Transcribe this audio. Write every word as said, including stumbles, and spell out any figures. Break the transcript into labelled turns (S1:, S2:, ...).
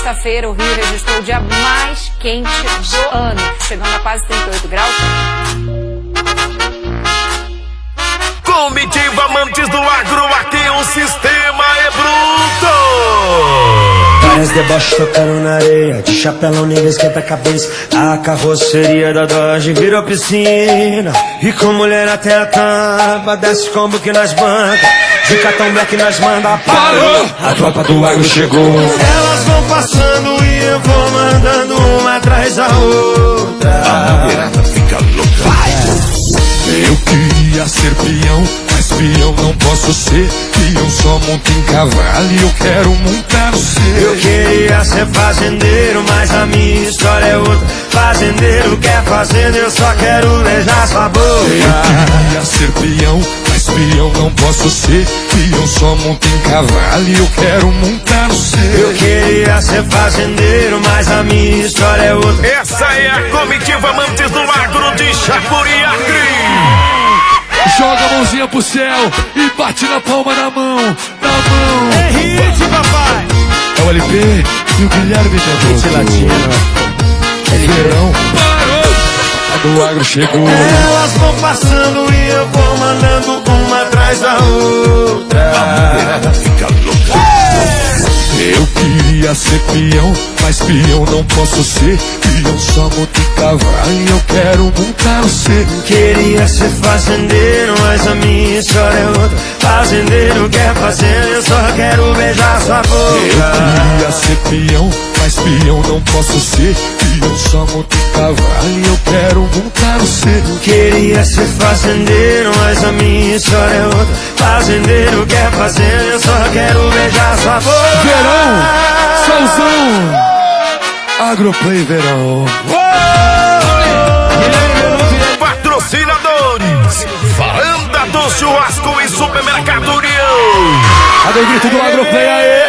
S1: sexta-feira, o Rio registrou o dia mais quente do ano, chegando a quase trinta e oito graus.
S2: Comitiva amantes do agro, aqui o sistema é bruto.
S3: Várias deboches tocando na areia, de chapelão ninguém esquenta a cabeça. A carroceria da Dodge virou piscina, e com mulher até a tampa, desce combo que nós banca, de cartão black nós manda. Parou, a tropa do agro chegou. Elas vão passando e eu vou mandando uma atrás da outra.
S2: A mulherada fica louca.
S4: Eu queria ser peão, mas peão não posso ser. Peão só monta em cavalo e eu quero montar no seu.
S3: Eu queria ser fazendeiro, mas a minha história é outra. Fazendeiro quer fazenda, eu só quero beijar sua boca.
S4: Eu queria ser peão, mas peão não posso ser. Peão só monta em cavalo e eu quero montar no seu.
S3: Eu queria ser fazendeiro, mas a minha história é outra.
S2: Essa é a comitiva amantes do agro de Chapuriacri.
S4: Joga a mãozinha pro céu e bate na palma da mão, na mão.
S3: É hit, papai.
S4: É o L P e o Guilherme
S3: Hit latino.
S4: Verão parou, a do agro chegou.
S3: Elas vão passando e eu vou mandando uma atrás da outra.
S2: A mulherada fica louca.
S4: Eu queria ser peão, mas peão não posso ser. Peão só monta em cavalo e eu quero montar no seu.
S3: Queria ser fazendeiro, mas a minha história é outra. Fazendeiro quer fazenda, eu só quero beijar sua boca.
S4: Eu queria ser peão, mas peão não posso ser. Peão só monta em cavalo e eu quero montar no seu.
S3: Queria ser fazendeiro, mas a minha história é outra. Fazendeiro quer fazenda, eu só quero beijar sua boca.
S4: Verão, solzão, Agroplay Verão.
S2: Patrocinadores: Varanda do Churrasco e Supermercado União.
S4: Cadê o grito do Agroplay aí?